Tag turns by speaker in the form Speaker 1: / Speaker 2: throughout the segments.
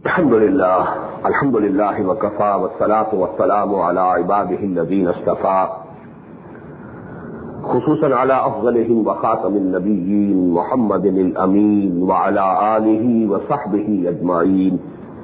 Speaker 1: الحمد لله وكفى والصلاة والسلام على عباده الذين اصطفى خصوصا على أفضلهم وخاتم النبيين محمد الأمين وعلى آله وصحبه أجمعين.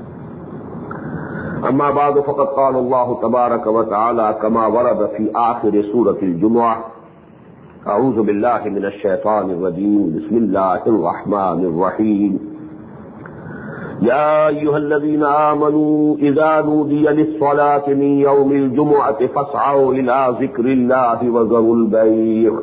Speaker 1: أما بعد فقد قال الله تبارك وتعالى كما ورد في آخر سورة الجمعة: أعوذ بالله من الشيطان الرجيم، بسم الله الرحمن الرحيم. يا أيها الذين آمنوا إذا نودي للصلاة من يوم الجمعة فاسعوا إلى ذكر الله وذروا البيع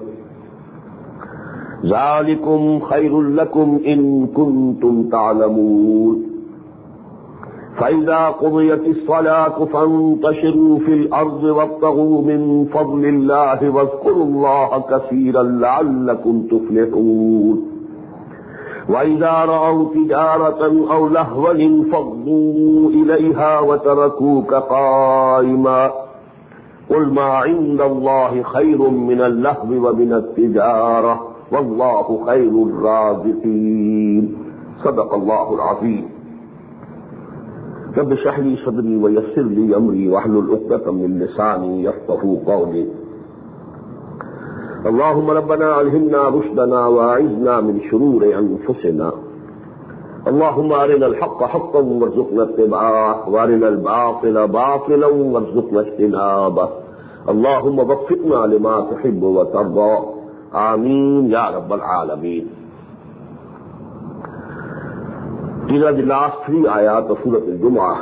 Speaker 1: ذلكم خير لكم إن كنتم تعلمون. فإذا قضيت الصلاة فانتشروا في الأرض وابتغوا من فضل الله واذكروا الله كثيرا لعلكم تفلحون. وإذا رأوا تجارة أو لهوا انفضوا إليها وتركوك قائما قل ما عند الله خير من اللهو ومن التجارة والله خير الرازقين. صدق الله العظيم. رب اشرح لي صدري ويسر لي أمري واحلل عقدة من لساني يفقهوا قولي. اللهم ربنا ألهمنا رشدنا وأعذنا من شرور أنفسنا. اللهم أرنا الحق حقا وارزقنا اتباعه وأرنا الباطل باطلا وارزقنا اجتنابه. اللهم وفقنا لما تحب وترضى. آمين يا رب العالمين. These are the last three ayat of Surah Al-Jumu'ah,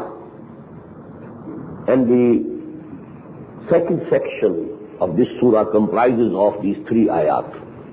Speaker 1: and the second section of this surah comprises of these three ayat.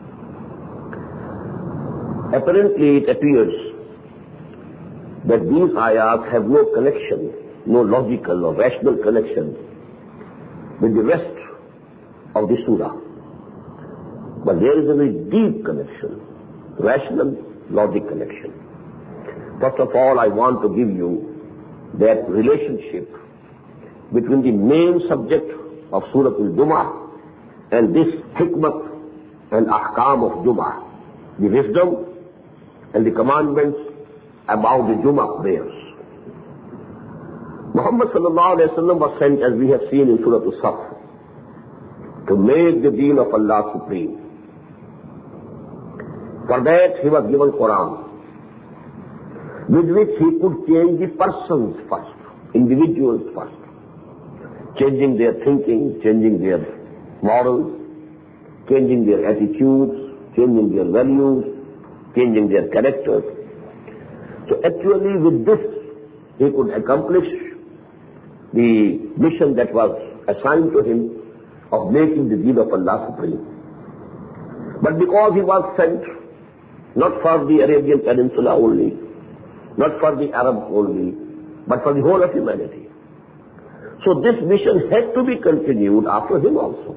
Speaker 1: Apparently it appears that these ayat have no connection, no logical or rational connection with the rest of the surah. But there is a very deep connection, rational, logic connection. First of all, I want to give you that relationship between the main subject of Surah Al-Jumu'ah and this hikmat and ahkam of Jumu'ah, the wisdom and the commandments about the Jumu'ah prayers. Muhammad sallallahu alayhi wa sallam was sent, as we have seen in Surah Al-Saf, to make the deen of Allah supreme. For that he was given Quran, with which he could change the persons first, individuals first, changing their thinking, changing their morals, changing their attitudes, changing their values, changing their characters. So actually with this he could accomplish the mission that was assigned to him of making the deen of Allah supreme. But because he was sent not for the Arabian Peninsula only, not for the Arabs only, but for the whole of humanity. So this mission had to be continued after him also.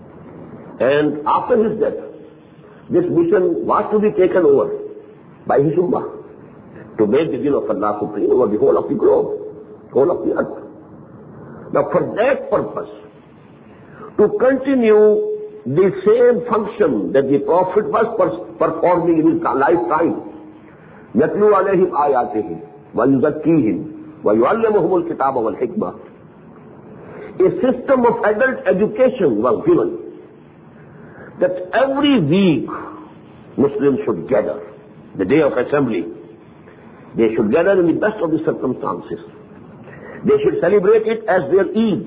Speaker 1: And after his death, this mission was to be taken over by his ummah to make the deen of Allah supreme over the whole of the globe, whole of the earth. Now for that purpose, to continue the same function that the Prophet was performing in his lifetime, يَتْلُو عَلَيْهِمْ آيَاتِهِ وَيُزَكِّيهِمْ وَيُعَلِّمُهُمُ الْكِتَابَ وَالْحِكْمَةَ. A system of adult education was given, that every week Muslims should gather, the day of assembly. They should gather in the best of the circumstances. They should celebrate it as their Eid,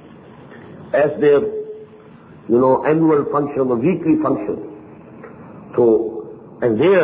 Speaker 1: as their, annual function or weekly function. So, and there,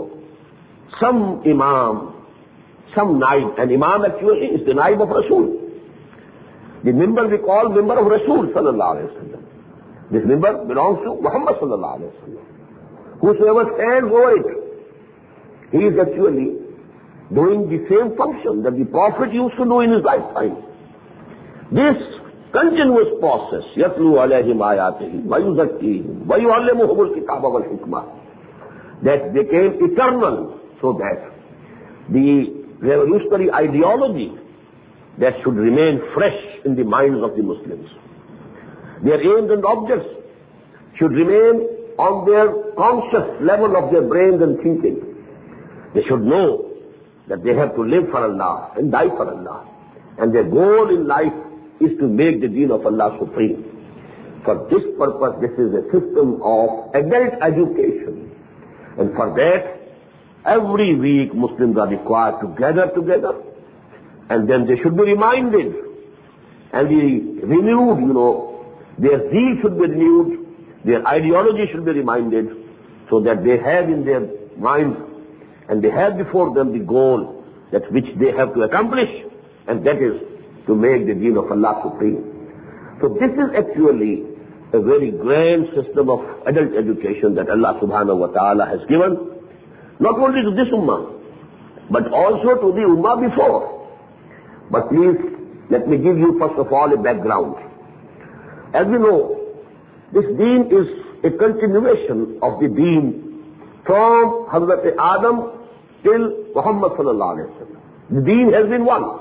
Speaker 1: some imam, some naib, and imam actually is the naib of Rasul. The member we call member of Rasul sallallahu alayhi wa sallam. This member belongs to Muhammad sallallahu alayhi wa sallam. Whosoever stands over it, he is actually doing the same function that the Prophet used to do in his lifetime. This continuous process, يَتْلُو عَلَيْهِمْ آيَاتِهِ وَيُزَكِّيهِمْ وَيُعَلِّمُهُمُ الْكِتَابَ وَالْحِكْمَةَ, that became eternal, so that the revolutionary ideology that should remain fresh in the minds of the Muslims, their aims and objects should remain on their conscious level of their brains and thinking. They should know that they have to live for Allah and die for Allah. And their goal in life is to make the deen of Allah supreme. For this purpose, this is a system of adult education. And for that, every week Muslims are required to gather together, and then they should be reminded and be renewed, their zeal should be renewed, their ideology should be reminded, so that they have in their minds and they have before them the goal that which they have to accomplish, and that is to make the deen of Allah supreme. So this is actually a very grand system of adult education that Allah subhanahu wa ta'ala has given, not only to this ummah, but also to the ummah before. But please, let me give you first of all a background. As we know, this deen is a continuation of the deen from Hazrat Adam till Muhammad sallallahu alayhi wa sallam. The deen has been one.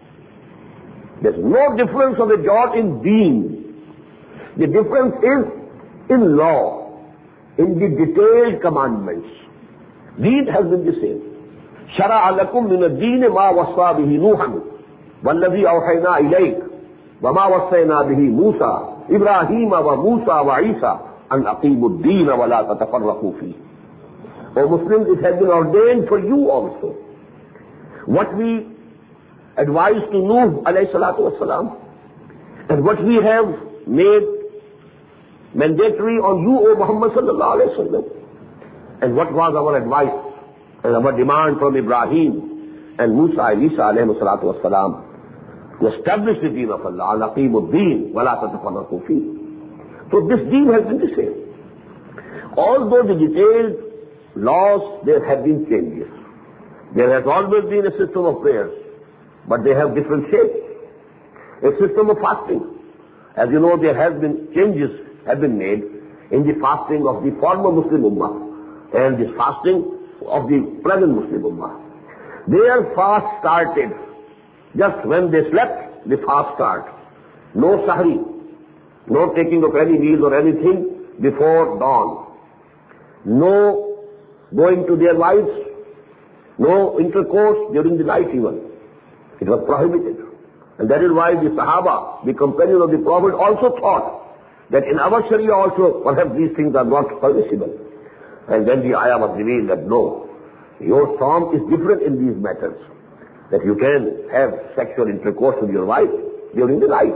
Speaker 1: There's no difference of a jot in deen. The difference is in law, in the detailed commandments. Deen has been the same. شَرَعَ لَكُم مِّنَ الدِّينِ مَا وَصَّى بِهِ نُوحًا وَالَّذِي أَوْحَيْنَا إِلَيْكَ وَمَا وَصَّيْنَا بِهِ مُوسَى إِبْرَاهِيمَ وَمُوسَى وَعِيسَى أَنْ أَقِيمُوا الدِّينَ وَلَا تَتَفَرَّقُوا فِيهِ. O Muslims, it has been ordained for you also. What we advised to Nuh alayhi salatu wasalam, and what we have made mandatory on you, O Muhammad sallallahu alayhi wa sallam, and what was our advice and our demand from Ibrahim and Musa Isa alayhi salatu wasalam, to establish the deen of Allah, al-aqimu ad-deen wa la tatafarraqu fihi. So this deen has been the same. Although the detailed laws, there have been changes. There has always been a system of prayers, but they have different shapes. A system of fasting. As you know, there have been changes have been made in the fasting of the former Muslim Ummah and this fasting of the present Muslim Ummah. Their fast started just when they slept, the fast started. No sahri, no taking of any meals or anything before dawn. No going to their wives, no intercourse during the night even. It was prohibited. And that is why the Sahaba, the companions of the Prophet, also thought that in our Sharia also perhaps these things are not permissible. And then the ayah was revealed that no, your psalm is different in these matters, that you can have sexual intercourse with your wife during the night.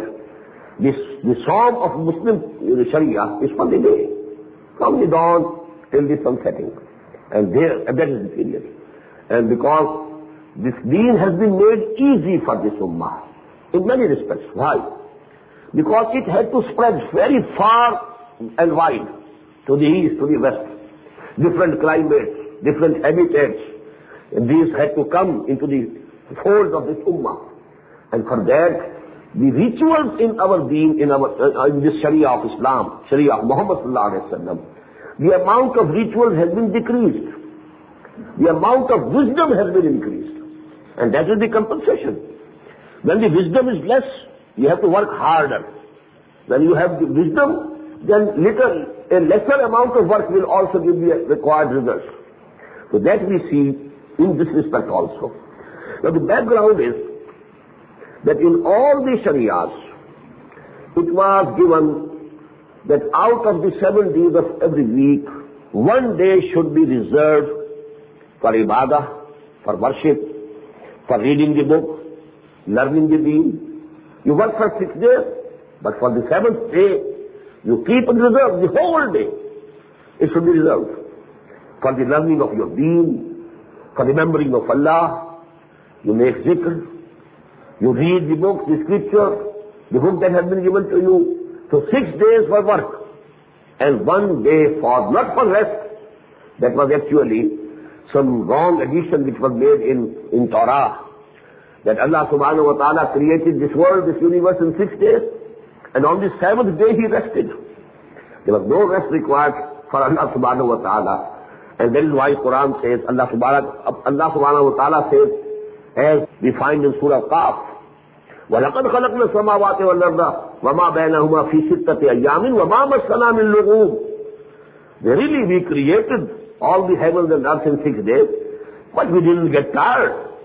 Speaker 1: The psalm of Muslim Sharia is for the day, from the dawn till the sun setting. And that is the period. And because this deen has been made easy for this ummah in many respects. Why? Because it had to spread very far and wide, to the east, to the west. Different climates, different habitats, and these had to come into the fold of this ummah. And for that, the rituals in our deen, in this Sharia of Islam, Sharia of Muhammad sallallahu alaihi wasallam, the amount of rituals has been decreased. The amount of wisdom has been increased. And that is the compensation. When the wisdom is less, you have to work harder. When you have the wisdom, then a lesser amount of work will also give the required results. So that we see in this respect also. Now the background is that in all the Sharias, it was given that out of the 7 days of every week, 1 day should be reserved for ibadah, for worship, for reading the book, learning the deen. You work for 6 days, but for the 7th day, you keep it reserved the whole day. It should be reserved for the learning of your deen, for remembering of Allah. You make zikr, you read the book, the scripture, the book that has been given to you. So 6 days for work and 1 day for, not for rest. That was actually some wrong addition which was made in Torah. That Allah subhanahu wa ta'ala created this world, this universe in 6 days, and on the 7th day He rested. There was no rest required for Allah subhanahu wa ta'ala. And that is why Quran says, Allah subhanahu wa ta'ala says, as we find in Surah Qaf, وَلَقَدْ خَلَقْنَا السَّمَاوَاتِ وَالْأَرْضَ وَمَا بَيْنَهُمَا فِي سِتَّةِ أَيَّامٍ وَمَا مَسَّنَا مِن لُغُوبٍ. Verily we created all the heavens and earth in 6 days, but we didn't get tired.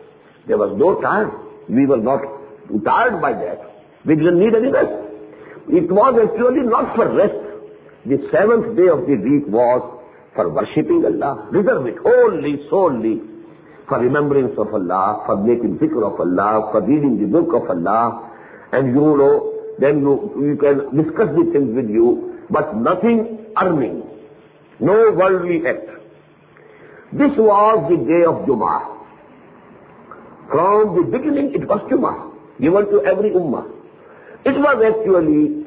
Speaker 1: There was no tired. We were not tired by that. We didn't need any rest. It was actually not for rest. The seventh day of the week was for worshipping Allah. Reserve it only, solely for remembrance of Allah, for making zikr of Allah, for reading the book of Allah. And then you can discuss the things with you, but nothing earning. No worldly act. This was the day of Jummah. From the beginning it was Jummah, given to every ummah. It was actually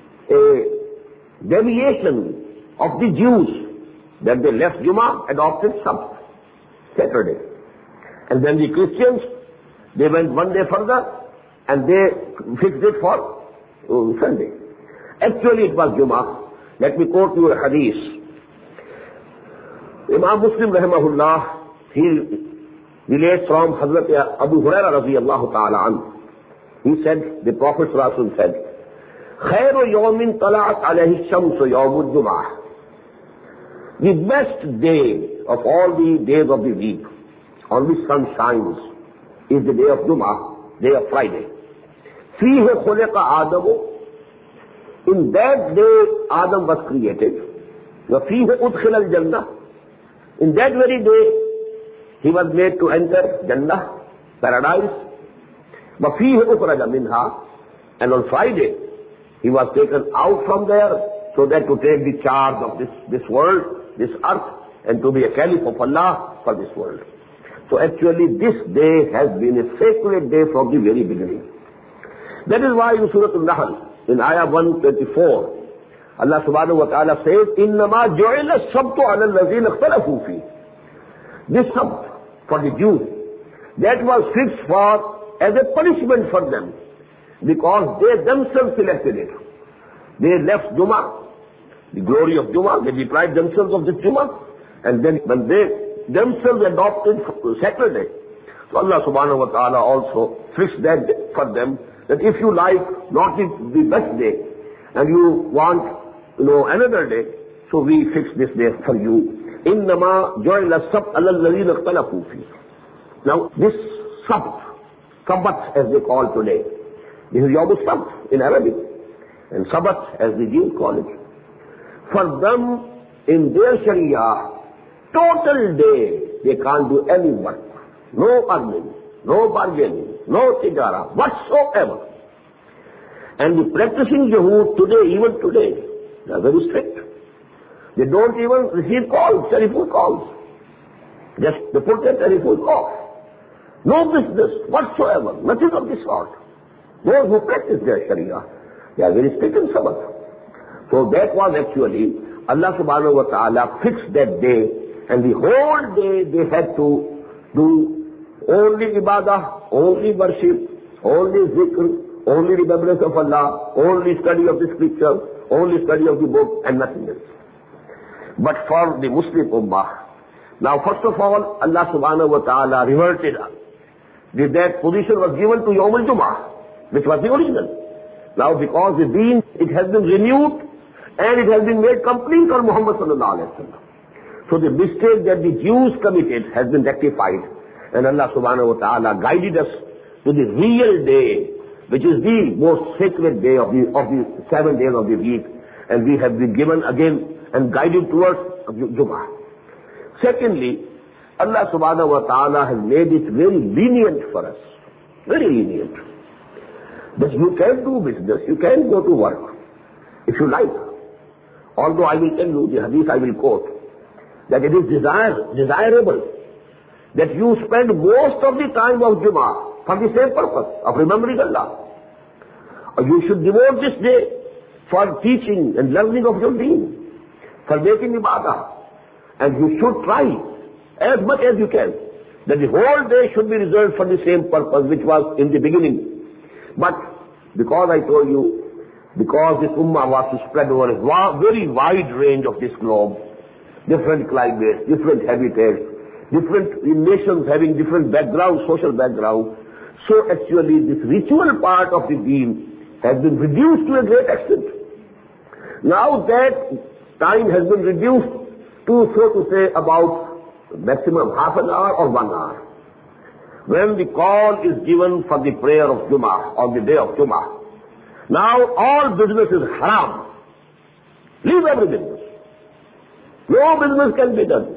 Speaker 1: a deviation of the Jews that they left Jummah, adopted Sabbath, Saturday. And then the Christians, they went one day further and they fixed it for Sunday. Actually it was Jummah. Let me quote you a hadith. Imam Muslim rahimahullah, he relates from Hazrat Abu Hurairah radiyallahu ta'ala anhu. He said, the Prophet sallallahu alaihi wasallam said, خَيْرُ يَوْمٍ طَلَعَتْ عَلَيْهِ الشَّمْسُ يَوْمُ الجُّمْعَةِ. The best day of all the days of the week on which sun shines is the day of Jummah, day of Friday. فِيهِ خُلِقَ آدَمُ. In that day Adam was created. وَفِيهِ أُدْخِلَ الْجَنَّةِ. In that very day he was made to enter Jannah, paradise. وَفِيهِ أُخْرَجَ مِنْهَا. And on Friday he was taken out from there so that to take the charge of this world, this earth, and to be a caliph of Allah for this world. So actually this day has been a sacred day from the very beginning. That is why in Surah Al-Nahl, in Ayah 124, Allah subhanahu wa ta'ala says, إِنَّمَا جُعِلَ السَّبْتُ عَلَى الَّذِينَ اخْتَلَفُوا فِيهِ. This Sabt for the Jews, that was fixed for as a punishment for them, because they themselves selected it. They left Jummah, the glory of Jummah, they deprived themselves of this Jummah, and then when they themselves adopted Saturday. So Allah subhanahu wa ta'ala also fixed that for them, that if you like not the best day, and you want, another day, so we fix this day for you. إِنَّمَا جُعِلَ السَّبْتُ عَلَى الَّذِينَ اخْتَلَفُوا فِيهِ. Now this Sabbath as they call today, this is Yawm al-Sabt in Arabic, and Sabbath as the Jews call it. For them, in their Sharia, total day, they can't do any work. No earning, no bargaining, no tijara, whatsoever. And the practicing Yahud today, even today, they are very strict. They don't even receive calls, telephone calls. Just they put their telephone off. No business whatsoever, nothing of this sort. Those who practice their Sharia, they are very strict in Sabbath. So that was actually, Allah subhanahu wa ta'ala fixed that day, and the whole day they had to do only ibadah, only worship, only zikr, only remembrance of Allah, only study of the scripture, only study of the book, and nothing else. But for the Muslim Ummah, now first of all, Allah subhanahu wa ta'ala reverted. That position was given to Yawm al-Jummah, which was the original. Now because the deen, it has been renewed, and it has been made complete on Muhammad sallallahu alaihi wasallam. So the mistake that the Jews committed has been rectified, and Allah subhanahu wa ta'ala guided us to the real day, which is the most sacred day of the 7 days of the week, and we have been given again and guided towards Jummah. Secondly, Allah subhanahu wa ta'ala has made it very lenient for us, very lenient. That you can do business, you can go to work, if you like. Although I will tell you, the hadith I will quote, that it is desirable that you spend most of the time of Jummah for the same purpose of remembering Allah. Or you should devote this day for teaching and learning of your deen, for making ibadah. And you should try as much as you can that the whole day should be reserved for the same purpose which was in the beginning. But because I told you, because this ummah was to spread over a very wide range of this globe, different climates, different habitats, different nations having different backgrounds, social background, so actually this ritual part of the deen has been reduced to a great extent. Now that time has been reduced to, so to say, about maximum half an hour or 1 hour. when the call is given for the prayer of Jummah, on the day of Jummah, now all business is haram. Leave every business. No business can be done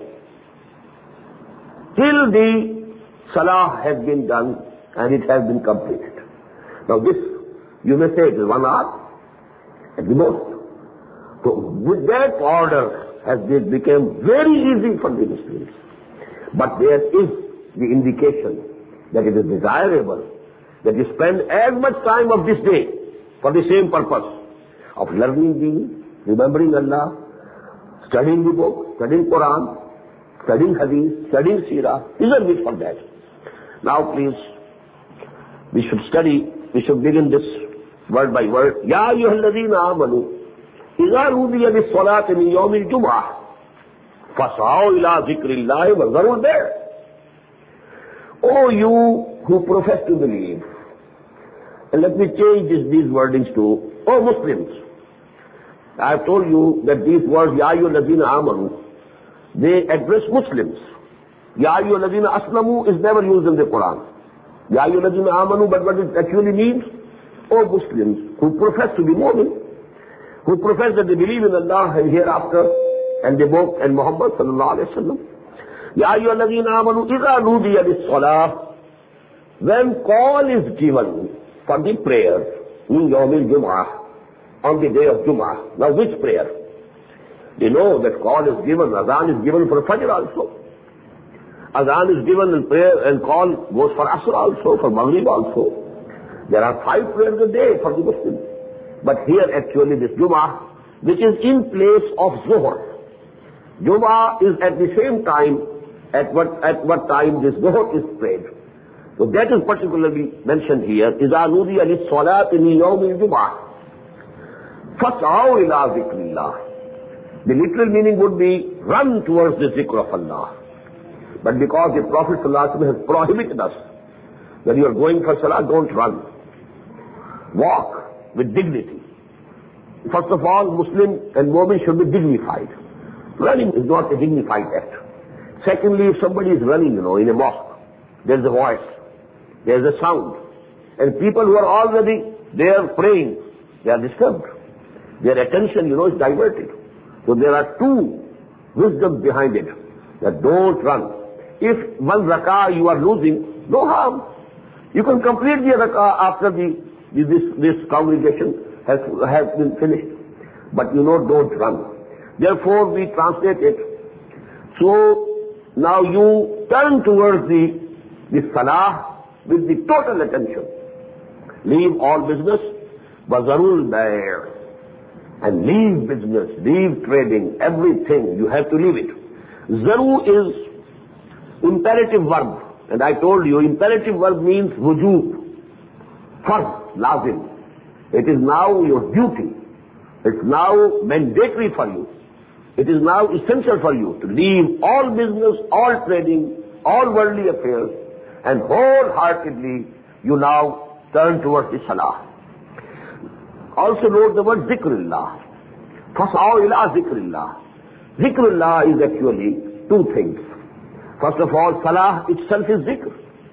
Speaker 1: till the salah has been done and it has been completed. Now this, you may say it is 1 hour at the most. So with that order has it become very easy for the Muslims. But there is the indication that it is desirable that you spend as much time of this day for the same purpose of learning deen, remembering Allah, studying the book, studying Quran, studying Hadith, studying Seerah. Isn't it for that? Now please, we should begin this word by word. Ya ayyuhalladheena amanu, idha nudiya lis-salati min yawmil jum'ah, fas'au ila dhikrillahi wa dharul bay'. O you who profess to believe, and let me change these wordings to, O Muslims. I have told you that these words, Ya ayyuhalladheena amanu, they address Muslims. Ya ayyuhalladheena aslamu is never used in the Quran. Ya ayyuhalladheena amanu, but what it actually means, O Muslims who profess to be mu'min, who profess that they believe in Allah and hereafter, and the book and Muhammad sallallahu alayhi wa sallam. Ya ayyuhalladheena amanu idha nudiya lis-salah, when call is given for the prayer in yawmil jum'ah, on the day of Jum'ah. Now which prayer? They know that call is given, Azan is given for Fajr also. Azan is given and prayer and call goes for Asr also, for Maghrib also. There are 5 prayers a day for the Muslims. But here actually this Jum'ah, which is in place of Zuhr. Jum'ah is at the same time, at what time this Zuhr is prayed. So that is particularly mentioned here. إِذَا نُودِيَ لِلصَّلَاةِ مِنْ يَوْمِ الْجُمْعَةِ فَاسْعَوْا إِلَىٰ ذِكْرِ اللَّهِ. The literal meaning would be run towards the zikr of Allah. But because the Prophet ﷺ has prohibited us, when you are going for salah, don't run. Walk with dignity. First of all, Muslim and Mu'min should be dignified. Running is not a dignified act. Secondly, if somebody is running, in a mosque, there's a voice, there's a sound, and people who are already there praying, they are disturbed. Their attention, is diverted. So there are 2 wisdoms behind it, that don't run. If 1 rak'ah you are losing, no harm. You can complete the rak'ah after this congregation has been finished. But don't run. Therefore we translate it. So now you turn towards the salah with the total attention. Leave all business, wazarul bay'. And leave business, leave trading, everything, you have to leave it. Zaru is imperative verb. And I told you, imperative verb means wujub. First, lazim. It is now your duty. It's now mandatory for you. It is now essential for you to leave all business, all trading, all worldly affairs, and wholeheartedly you now turn towards the salah. Also note the word zikrullah. Fas'au ila zikrullah. Zikrullah is actually 2 things. First of all, salah itself is zikr.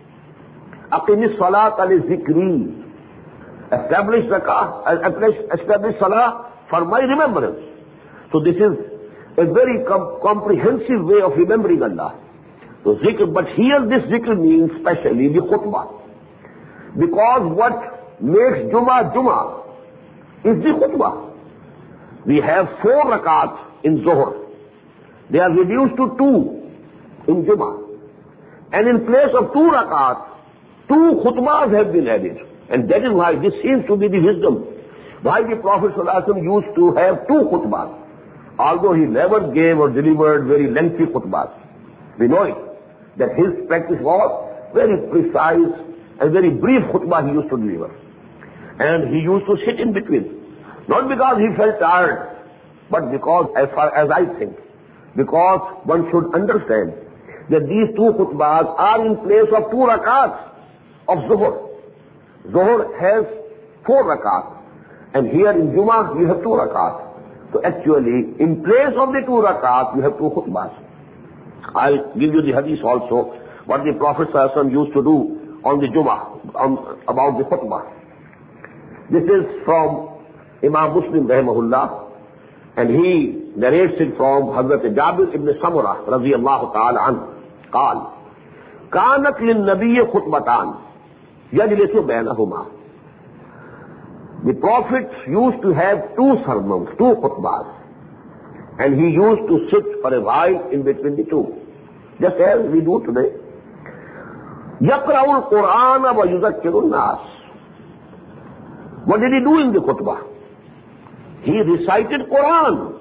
Speaker 1: Aqimis salat al-zikri. Establish zakah, establish salah for my remembrance. So this is a very comprehensive way of remembering Allah. So zikr, but here this zikr means specially the khutbah. Because what makes Jummah is the khutbah. We have 4 rakats in Zuhr. They are reduced to 2 in Jummah. And in place of 2 rakats, 2 khutbahs have been added. And that is why this seems to be the wisdom. Why the Prophet ﷺ used to have 2 khutbahs. Although he never gave or delivered very lengthy khutbahs. We know it. That his practice was very precise and very brief khutbah he used to deliver. And he used to sit in between. Not because he felt tired, but because, as far as I think, because one should understand that these 2 khutbahs are in place of 2 rakats of Zuhr. Zuhr has 4 rakats, and here in Jummah you have 2 rakats. So actually, in place of the 2 rakats, you have 2 khutbahs. I'll give you the hadith also. what the Prophet ﷺ used to do on the Jummah, about the khutbah. This is from Imam Muslim rahimahullah, and he narrates it from Hazrat Jabir ibn Samurah radiyallahu ta'ala anhu. قال كانت للنبي خطبتان يجلس بينهما. The Prophet used to have two sermons, two khutbahs, and he used to sit for a while in between the two, just as we do today. يقرأ القرآن ويذكر الناس. What did he do in the khutbah? He recited Quran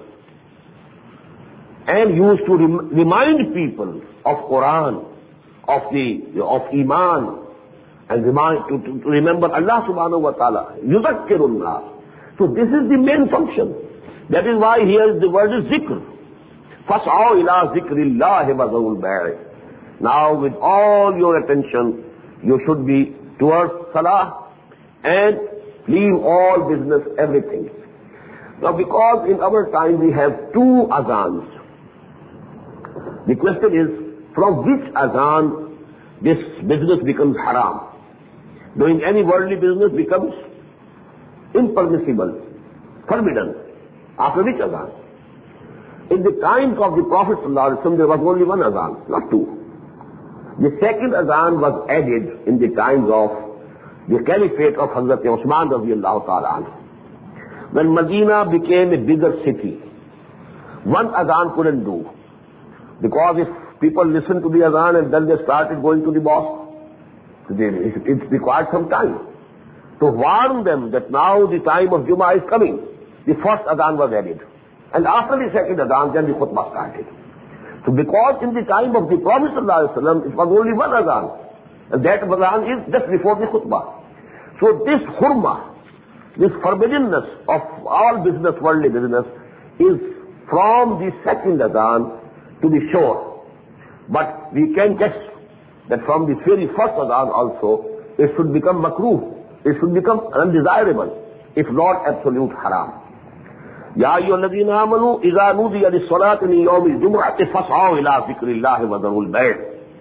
Speaker 1: and used to remind people of Quran, of Iman, and to remember Allah subhanahu wa ta'ala. Yuzakkirun nas. So this is the main function. That is why here the word is zikr. Fas'au ila zikrillahi wa dharul bay'. Now with all your attention, you should be towards salah and leave all business, everything. Now because in our time we have two azans, the question is, from which azan this business becomes haram? Doing any worldly business becomes impermissible, forbidden. After which azan? In the times of the Prophet ﷺ, there was only one azan, not two. The second azan was added in the times of the caliphate of Hazrat Uthman radiyallahu ta'ala anhu. When Medina became a bigger city, one azan couldn't do. Because if people listened to the azan and then they started going to the mosque, it required some time to warn them that now the time of Jummah is coming. The first adhan was added, and after the second adhan, then the khutbah started. So because in the time of the Prophet ﷺ, it was only one adhan, and that adhan is just before the khutbah. So this hurma, this forbiddenness of all business, worldly business, is from the second adhan to be sure. But we can guess that from the very first adhan also, it should become makruh, it should become undesirable, if not absolute haram. Ya ayyuhalladhina amanu idha nudiya lis-salati min yawmil jumu'ati fas'au ila dhikrillahi wa dharul bay'.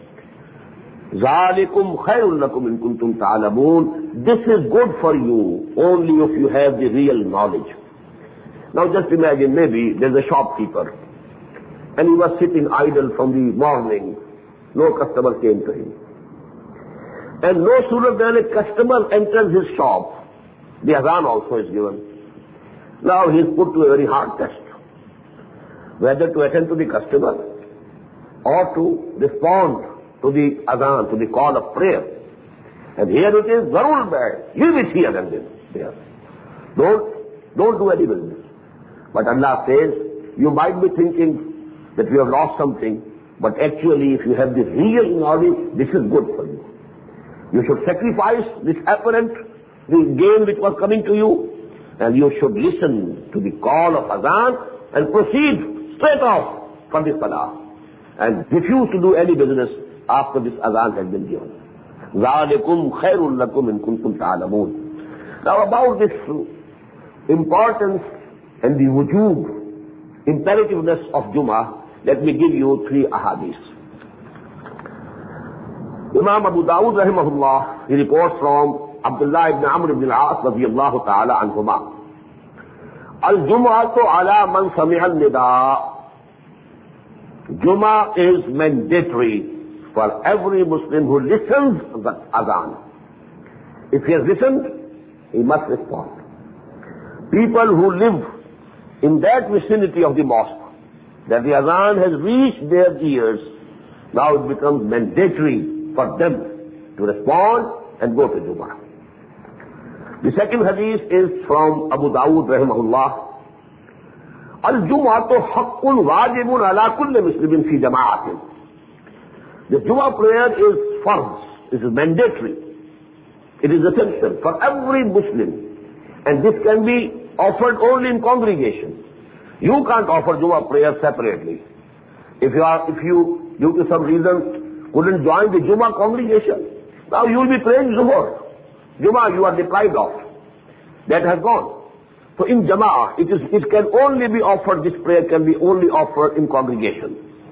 Speaker 1: Zalikum khairun lakum in kuntum ta'lamun. This is good for you only if you have the real knowledge. Now just imagine, maybe there's a shopkeeper and he was sitting idle from the morning. No customer came to him. And no sooner than a customer enters his shop, the azan also is given. Now he is put to a very hard test, whether to attend to the customer or to respond to the azan, to the call of prayer. And here it is, Zarul Bay, leave it here and there. Don't do any business. But Allah says, you might be thinking that you have lost something, but actually if you have the real knowledge, this is good for you. You should sacrifice this apparent, the gain which was coming to you, and you should listen to the call of azan and proceed straight off from the salah and refuse to do any business after this azan has been given. ذَلِكُمْ خَيْرٌ لَكُمْ إِن كُنتُمْ تَعْلَمُونَ. Now about this importance and the wujub, imperativeness of Jummah, let me give you three ahadith. Imam Abu Dawud rahimahullah, he reports from Abdullah ibn Amr ibn al-As radiyallahu ta'ala anhuma. Al-Jum'atu ala man sami'a al-nida. Jummah is mandatory for every Muslim who listens to the azan. If he has listened, he must respond. People who live in that vicinity of the mosque, that the azan has reached their ears, now it becomes mandatory for them to respond and go to Jummah. The second hadith is from Abu Dawud rahimahullah. Al-Jum'atu haqqun wajibun ala kulli muslimin fi jama'atin. The Jummah prayer is farz, it is mandatory. It is essential for every Muslim. And this can be offered only in congregation. You can't offer Jummah prayer separately. If you, due to some reason, couldn't join the Jummah congregation, now you will be praying Zuhur. Jummah you are deprived of. That has gone. So in Jama'ah, it can only be offered, this prayer can be only offered in congregation.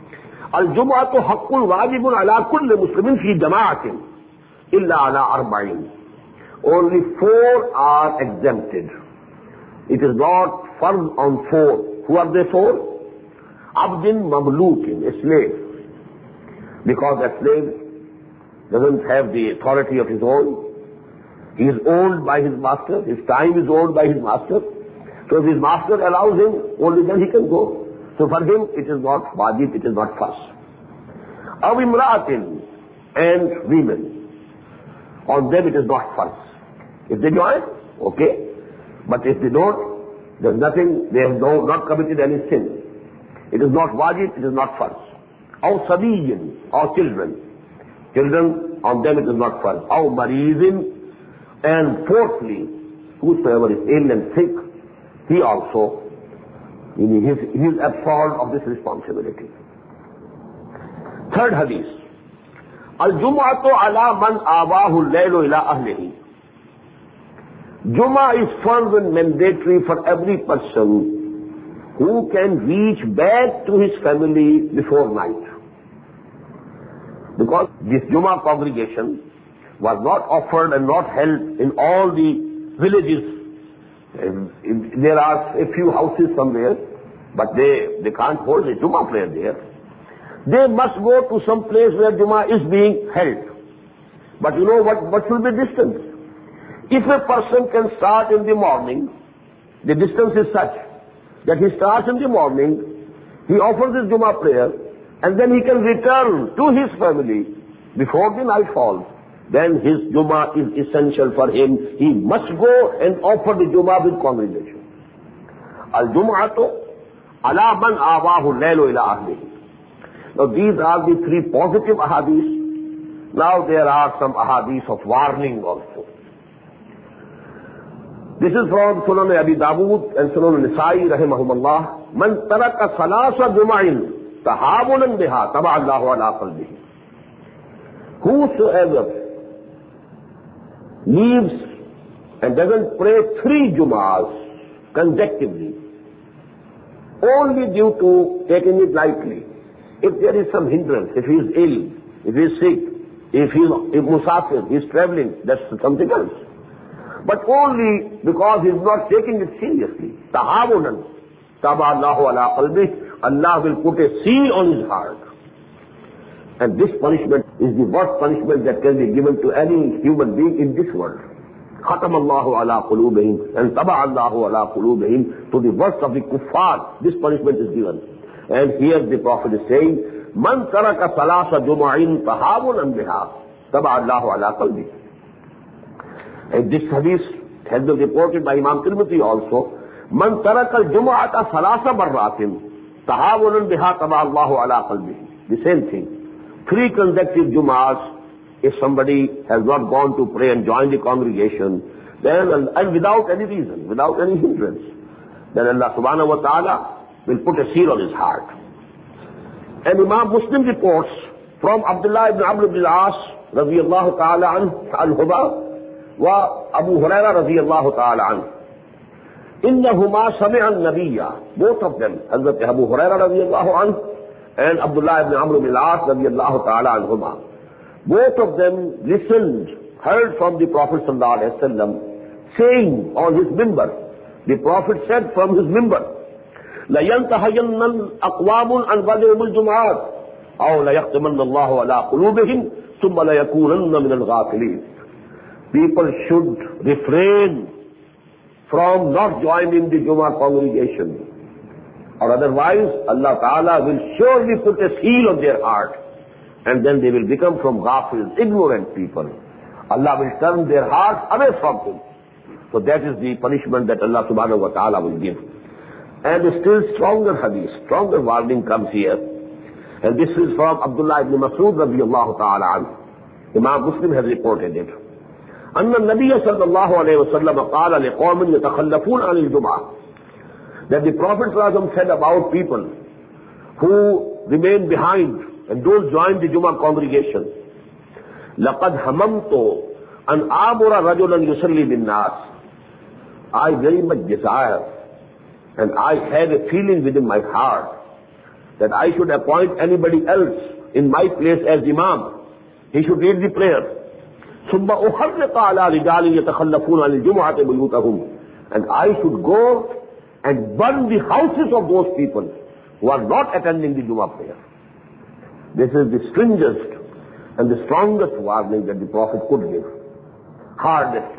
Speaker 1: Al-Jum'atu haqqun wajibun ala kulli muslimin fi jama'atin illa ala arba'in. Only 4 are exempted. It is not farz on 4. Who are they 4? Abdin mamlukin, a slave. Because a slave doesn't have the authority of his own. He is owned by his master. His time is owned by his master. So if his master allows him, only then he can go. So for him, it is not wajib, it is not farz. Aw imra'atin, and women. On them it is not farz. If they join, okay. But if they don't, there's nothing, they have not committed any sin. It is not wajib, it is not farz. Aw sabiyyin, or children. Children, on them it is not farz. Aw marizin, and fourthly, whosoever is ill and sick, he also, he is absolved of this responsibility. Third hadith. Al-Jum'atu ala man awahu al-laylu ila ahlihi. Jum'ah is farz and mandatory for every person who can reach back to his family before night. Because this Jum'ah congregation was not offered and not held in all the villages. There are a few houses somewhere, but they can't hold a Jum'ah prayer there. They must go to some place where Jum'ah is being held. But you know what should be distance? If a person can start in the morning, the distance is such that he starts in the morning, he offers his Jum'ah prayer, and then he can return to his family before the night falls. Then his Jum'ah is essential for him. He must go and offer the Jum'ah with congregation. Al-Jum'atu ala man awahu al-laylu ila ahlihi. Now these are the 3 positive ahadith. Now there are some ahadith of warning also. This is from Sunan Abi Dawud and Sunan Nisa'i rahimahumullah. Man taraka salasa jum'in tahabunan biha taba Allahu ala qalbihi. Whosoever leaves and doesn't pray 3 Jum'ahs consecutively, only due to taking it lightly. If there is some hindrance, if he is ill, if he is sick, if musafir, he is traveling, that's something else. But only because he is not taking it seriously. Tahavunan, taba Allahu ala qalbih, Allah will put a seal on his heart. And this punishment is the worst punishment that can be given to any human being in this world. Khatam Allahu ala qulubihim and taba Allahu ala qulubihim. To the worst of the kuffar, this punishment is given. And here the Prophet is saying, Man taraka salasa jum'in tahabunan biha taba Allahu ala qalbih. And this hadith has been reported by Imam Tirmidhi also. Man taraka al-jum'ata salasa marratin tahabunan biha taba Allahu ala qalbih. The same thing. 3 consecutive Jum'ahs, if somebody has not gone to pray and join the congregation, then, and without any reason, without any hindrance, then Allah subhanahu wa ta'ala will put a seal on his heart. And Imam Muslim reports from Abdullah ibn Amr ibn al-As radiyallahu ta'ala anhuma wa Abu Hurairah radiyallahu ta'ala anhu. Innahuma sami'a an-nabiyya, both of them, Hazrat Abu Hurairah radiyallahu anhu and Abdullah ibn Amr ibn al-As radiyallahu ta'ala anhuma. Both of them listened, heard from the Prophet sallallahu alaihi wasallam saying on his mimbar. The Prophet said from his mimbar, La yantahayanna aqwamun an ghadiyum al-jum'at aw la yaqtimanna Allahu ala qulubihim thumma la yakunanna min al-ghafilin. People should refrain from not joining the Jummah congregation, or otherwise Allah Ta'ala will surely put a seal on their heart, and then they will become from ghafil, ignorant people. Allah will turn their hearts away from Him. So that is the punishment that Allah Subhanahu wa Ta'ala will give. And a still stronger hadith, stronger warning comes here. And this is from Abdullah ibn Mas'ud radiyallahu ta'ala anhu. Imam Muslim has reported it. أن النبي صلى الله عليه وسلم قال لقوم يتخلفون عن الجمعة. That the Prophet ﷺ said about people who remain behind and don't join the Jummah congregation. لقد هممت أن آمر رجلا يصلي بالناس. I very much desire, and I have a feeling within my heart, that I should appoint anybody else in my place as Imam. He should lead the prayer. ثُمَّ أُحَرِّقَ عَلَى رِجَالٍ يَتَخَلَّفُونَ عَنِ الْجُمُعَةِ بُيُوتَهُمْ. And I should go and burn the houses of those people who are not attending the Jummah prayer. This is the stringest and the strongest warning that the Prophet could give. Hardest.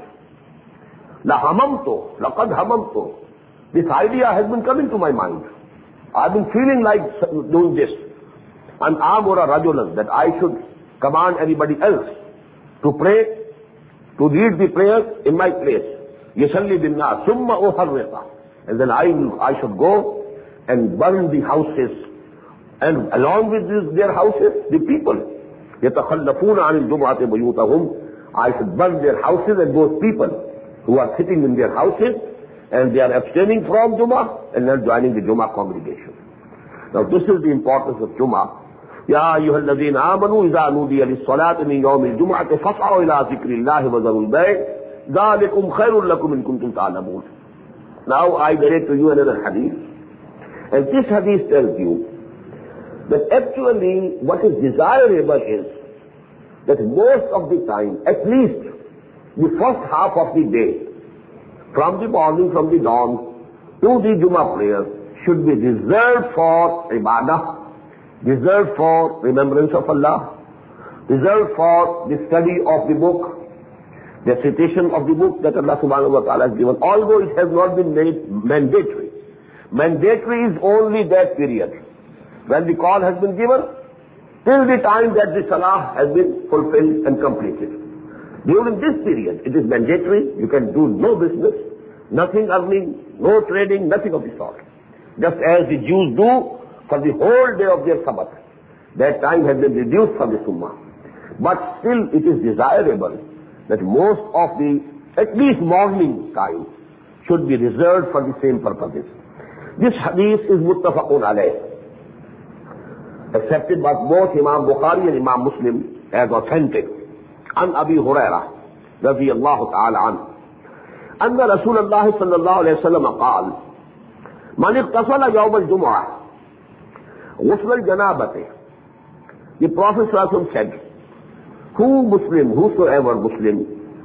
Speaker 1: لَهَمَمْتُ لَقَدْ هَمَمْتُ. This idea has been coming to my mind. I've been feeling like doing this. An amura rajulan, that I should command anybody else to pray, to lead the prayers in my place. يَسَلِّ بِالنَّاسِ ثُمَّ أُحَرِّقَ. And then I should go and burn the houses. And along with their houses, the people. يَتَخَلَّفُونَ عَنِ الْجُمْعَةِ بُيُوتَهُمْ. I should burn their houses and those people who are sitting in their houses and they are abstaining from Jummah and not joining the Jummah congregation. Now this is the importance of Jummah. يَا أَيُّهَا الَّذِينَ آمَنُوا إِذَا نُودِيَ لِلصَّلَاةِ مِنْ يَوْمِ الْجُمْعَةِ فَاسْعَوْا إِلَىٰ ذِكْرِ اللَّهِ وَذَرُوا الْبَيْعَ ذَٰلِكُمْ خَيْرٌ لَكُمْ إِن كُنتُمْ تَعْلَمُونَ. Now I narrate to you another hadith. And this hadith tells you that actually what is desirable is that most of the time, at least the first half of the day, from the morning, from the dawn to the Jummah prayer, should be reserved for ibadah, reserved for remembrance of Allah, reserved for the study of the book, the citation of the book that Allah subhanahu wa ta'ala has given, although it has not been made mandatory. Mandatory is only that period when the call has been given till the time that the salah has been fulfilled and completed. During this period, it is mandatory. You can do no business, nothing earning, no trading, nothing of the sort. Just as the Jews do for the whole day of their Sabbath. That time has been reduced from the Sunnah. But still it is desirable that most of the, at least morning time, should be reserved for the same purposes. This hadith is muttafaqun alayh, accepted by both Imam Bukhari and Imam Muslim as authentic. عن أبي هريرة رضي الله تعالى عنه أن رسول الله صلى الله عليه وسلم قال من اغتسل يوم الجمعة غسل الجنابة. The Prophet صلى الله عليه وسلم said, whosoever Muslim,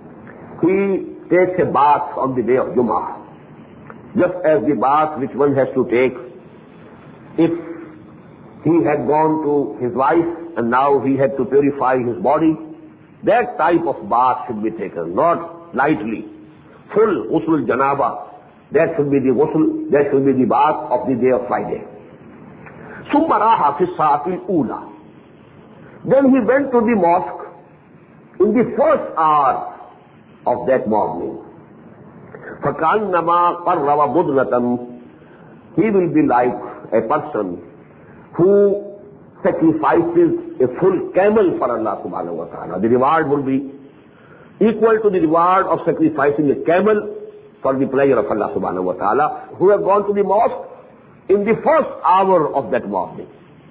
Speaker 1: he takes a bath on the day of Jummah, just as the bath which one has to take if he had gone to his wife and now he had to purify his body. That type of bath should be taken, not lightly. Full ghusl janaba. That should be the ghusl, that should be the bath of the day of Friday. ثُمَّ رَاحَ فِي السَّاعَةِ الْأُولَى. Then he went to the mosque in the first hour of that morning. فَكَأَنَّمَا قَرَّبَ بُدْنَةً. He will be like a person who sacrifices a full camel for Allah subhanahu wa ta'ala. The reward will be equal to the reward of sacrificing a camel for the pleasure of Allah subhanahu wa ta'ala, who have gone to the mosque in the first hour of that morning.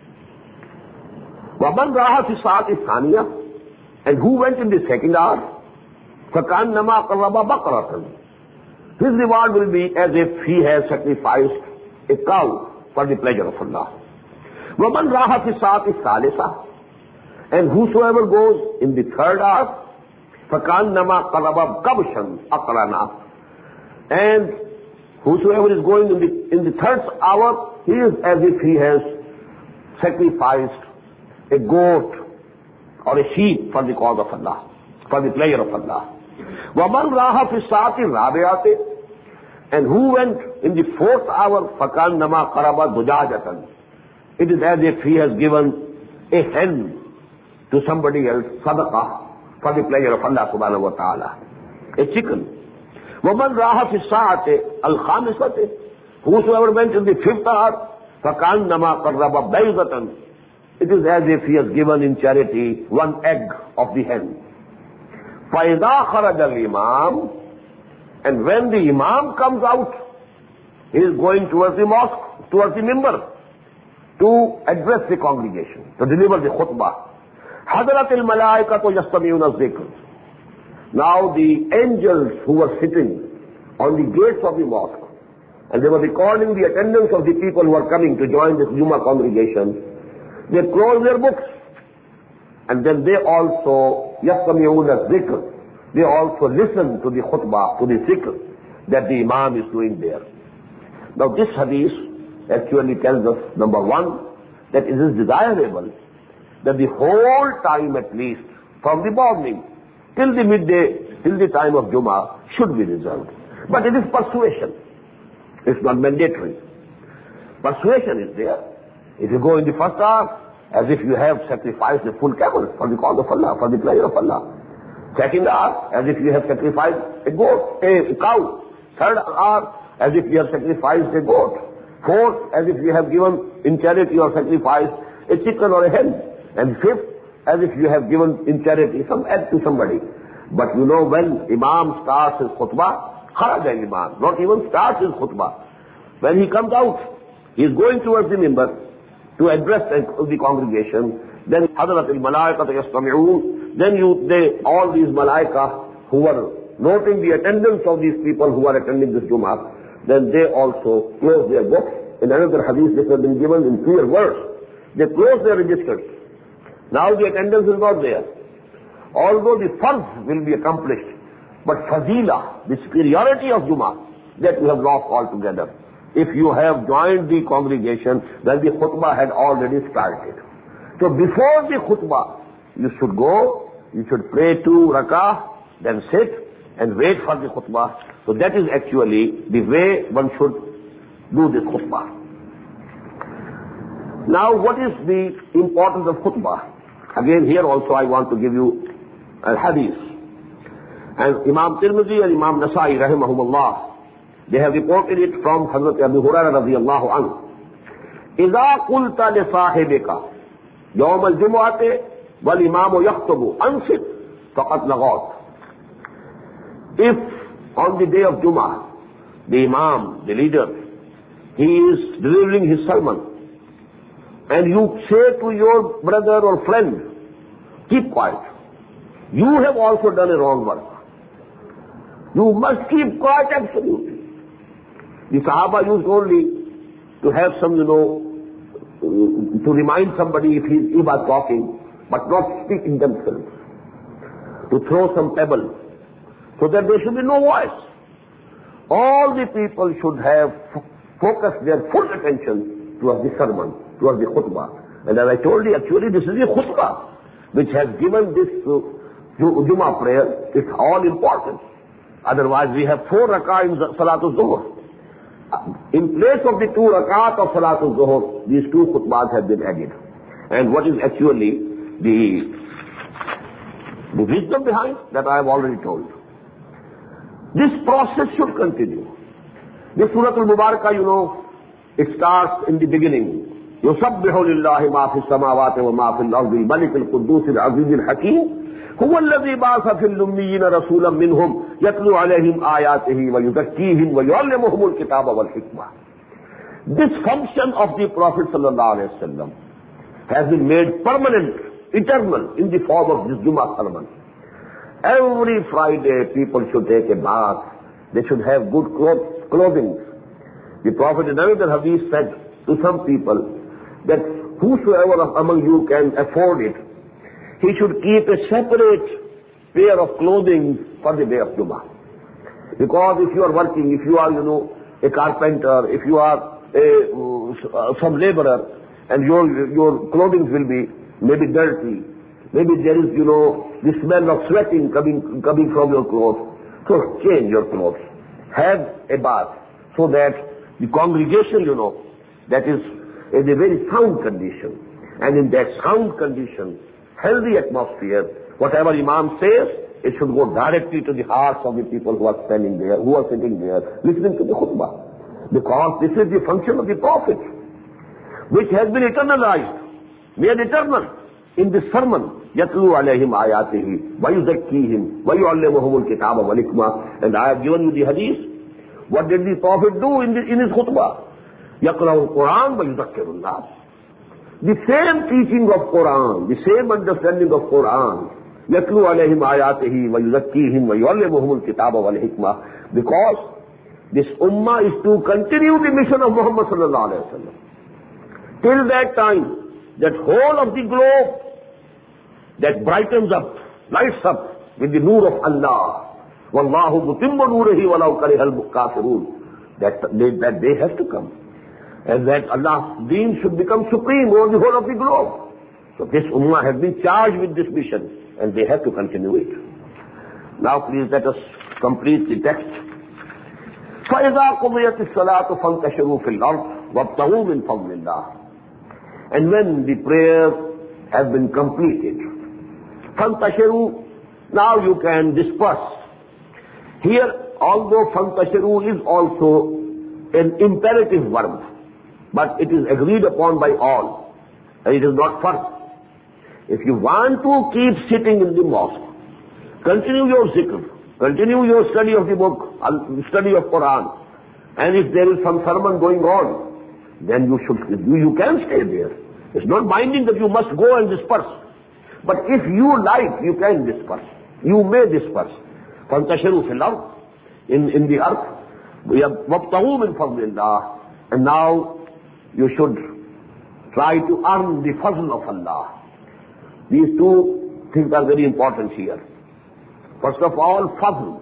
Speaker 1: وَمَنْ رَاحَ فِي السَّاعَةِ الثَّانِيَةِ. And who went in the second hour? فَكَأَنَّمَا قَرَّبَ بَقْرَةً. His reward will be as if he has sacrificed a cow for the pleasure of Allah. وَمَنْ رَاحَ فِي السَّاعَةِ الثَّالِثَةِ. And whosoever goes in the third hour, فَكَأَنَّمَا قَرَّبَ كَبْشًا أَقْرَنًا. And whosoever is going in the third hour, he is as if he has sacrificed a goat or a sheep for the cause of Allah, for the pleasure of Allah. وَمَنْ رَاحَ فِي السَّاعَةِ الرَّابِعَةِ. And who went in the fourth hour, فَكَأَنَّمَا قَرَبَ دُجَاجَةً. It is as if he has given a hen to somebody else, sadaqah, for the pleasure of Allah subhanahu wa ta'ala. A chicken. وَمَنْ رَاحَ فِي السَّاعَةِ الْخَامِسَةِ. Whosoever went in the fifth hour, فَكَأَنَّمَا قَرَّبَ بَيْضَةً. It is as if he has given in charity one egg of the hen. فَإِذَا خَرَجَ الْإِمَامِ. And when the Imam comes out, he is going towards the mosque, towards the minbar, to address the congregation, to deliver the khutbah. حَضَرَتِ الْمَلَائِكَةُ يَسْتَمِعُونَ الذِّكْرَ. Now the angels who were sitting on the gates of the mosque, and they were recording the attendance of the people who were coming to join this Jummah congregation, they closed their books. And then they also, يَسْتَمِعُونَ الذِّكْرِ, they also listen to the khutbah, to the zikr that the Imam is doing there. Now this hadith actually tells us, number one, that it is desirable that the whole time at least, from the morning till the midday, till the time of Jummah, should be reserved. But it is persuasion. It's not mandatory. Persuasion is there. If you go in the first hour, as if you have sacrificed a full camel for the cause of Allah, for the pleasure of Allah. Second hour, as if you have sacrificed a goat, a cow. Third hour, as if you have sacrificed a goat. Fourth, as if you have given in charity or sacrificed a chicken or a hen. And fifth, as if you have given in charity some egg to somebody. But you know, when Imam starts his khutbah, kharaja Imam, not even starts his khutbah. When he comes out, he is going towards the minbar to address the congregation. Then Hadrat al-Malaika yastami'un. Then all these Malaika who were noting the attendance of these people who are attending this Jummah, then they also close their books. In another hadith, this has been given in clear words. They close their registers. Now the attendance is not there. Although the farz will be accomplished, but fazila, the superiority of Jummah, that you have lost altogether. If you have joined the congregation, then the khutbah had already started. So before the khutbah, you should go, you should pray 2 rakah, then sit and wait for the khutbah. So that is actually the way one should do this khutbah. Now what is the importance of khutbah? Again, here also I want to give you a hadith. And Imam Tirmidhi and Imam Nasai rahimahumullah, they have reported it from Hazrat Abu Hurairah radiyallahu anhu. إِذَا قُلْتَ لِصَاحِبِكَ يَوْمَ الْجُمُعَةِ وَالْإِمَامُ يَخْطُبُ أَنْصِتْ فَقَدْ لَغَوْتَ. If on the day of Jummah, the Imam, the leader, he is delivering his sermon, and you say to your brother or friend, keep quiet, you have also done a wrong work. You must keep quiet absolutely. The Sahaba used only to have some, to remind somebody if he was talking, but not speaking themselves. To throw some pebble, so that there should be no voice. All the people should have focused their full attention towards the sermon, towards the khutbah. And as I told you, actually this is a khutbah which has given this Jummah prayer its all importance. Otherwise we have 4 rakah in Salatul Zuhr. In place of the 2 rakat of Salatul Zuhr, these 2 khutbahs have been added. And what is actually the wisdom behind that I have already told. This process should continue. This Surah Al-Mubarakah, it starts in the beginning. يُسَبِّحُ لِلَّهِ مَا فِي السَّمَاوَاتِ وَمَا فِي الْأَرْضِ الْمَلِكِ الْقُدُّوسِ الْعَزِيزِ الْحَكِيمِ هُوَ الَّذِي بَعَثَ فِي الْأُمِّيِّينَ رَسُولًا مِّنْهُمْ يَتْلُو عَلَيْهِمْ آيَاتِهِ وَيُزَكِّيهِمْ وَيُعَلِّمُهُمُ الْكِتَابَ وَالْحِكْمَةَ. This function of the Prophet ﷺ has been made permanent, eternal, in the form of this Jummah sermon. Every Friday people should take a bath. They should have good clothing. The Prophet in another hadith said to some people that whosoever among you can afford it, he should keep a separate pair of clothing for the day of Jummah. Because if you are working, if you are, a carpenter, if you are some laborer, and your clothing will be maybe dirty, maybe there is, the smell of sweating coming from your clothes. So change your clothes. Have a bath so that the congregation, that is in a very sound condition. And in that sound condition, healthy atmosphere, whatever Imam says, it should go directly to the hearts of the people who are standing there, who are sitting there, listening to the khutbah. Because this is the function of the Prophet, which has been eternalized, made eternal in this sermon. يَتْلُو عَلَيْهِمْ آيَاتِهِ وَيُزَكِّيهِمْ وَيُعَلِّمُهُمُ الْكِتَابَ وَالْحِكْمَةَ. And I have given you the hadith. What did the Prophet do in his khutbah? يَقْرَأُ الْقُرْآنَ وَيُذَكِّرُ النَّاسَ. The same teaching of Quran, the same understanding of Quran. يَتْلُو عَلَيْهِمْ آيَاتِهِ وَيُزَكِّيهِمْ وَيُعَلِّمُهُمُ الْكِتَابَ وَالْحِكْمَةَ. Because This ummah is to continue the mission of Muhammad sallallahu alaihi wasallam. Till that time, that whole of the globe that brightens up, lights up with the nur of Allah. Wallahu mutimmu nurihi walau karihal kafirun. That day has to come. And that Allah's deen should become supreme over the whole of the globe. So this ummah has been charged with this mission, and they have to continue it. Now please let us complete the text. فَإِذَا قُضِيَتِ الصَّلَاةُ فَانْتَشِرُوا فِي الْأَرْضِ وَابْتَغُوا مِنْ فَضْلِ اللَّهِ. And when the prayers have been completed, فَانْتَشِرُوا, now you can disperse. Here, although فَانْتَشِرُوا is also an imperative verb, but it is agreed upon by all, and it is not first. If you want to keep sitting in the mosque, continue your zikr, continue your study of the book, study of Quran, and if there is some sermon going on, then you can stay there. It's not binding that you must go and disperse. But if you like, you can disperse. You may disperse. فَانْتَشِرُوا فِي الْأَرْضِ, in the earth. وَابْتَغُوا مِنْ فَضْلِ اللَّهِ. And now you should try to earn the fazl of Allah. These two things are very important here. First of all, fazl.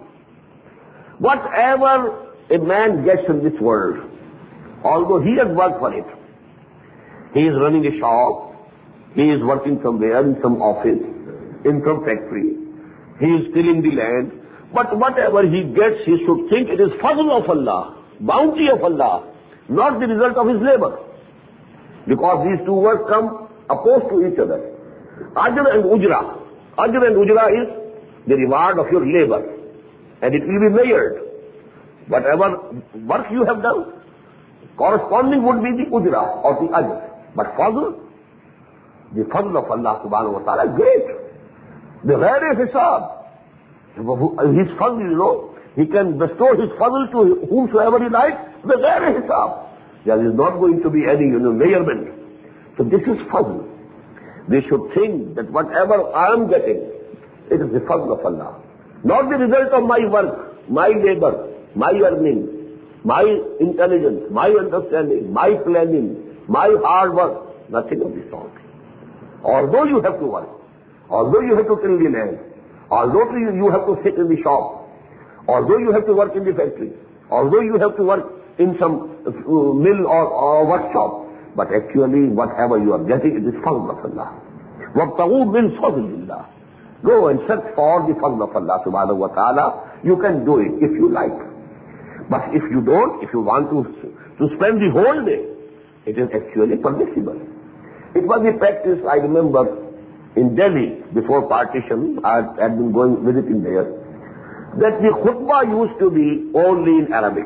Speaker 1: Whatever a man gets in this world, although he has worked for it, he is running a shop, he is working somewhere in some office, in some factory, he is tilling the land, but whatever he gets, he should think it is fazl of Allah, bounty of Allah, not the result of his labor. Because these two words come opposed to each other. Ajr and ujra. Ajr and ujra is the reward of your labor, and it will be measured. Whatever work you have done, corresponding would be the ujra or the ajr. But fazl, the fazl of Allah subhanahu wa ta'ala is great. The ghair hisab. His fazl, he can bestow his fazl to whomsoever he likes, the ghair hisab. There is not going to be any measurement. So this is fazl. They should think that whatever I am getting, it is the fazl of Allah. Not the result of my work, my labor, my earning, my intelligence, my understanding, my planning, my hard work, nothing of the sort. Although you have to work, although you have to till the land, although you have to sit in the shop, although you have to work in the factory, although you have to work in some mill or workshop, but actually whatever you are getting, it is fazl of Allah. وَابْتَغُوا مِنْ فَضْلِ اللَّهِ. Go and search for the fazl of Allah subhanahu wa ta'ala. You can do it if you like. But if you don't, if you want to spend the whole day, it is actually permissible. It was a practice, I remember, in Delhi, before partition, I had been visiting there, that the khutbah used to be only in Arabic.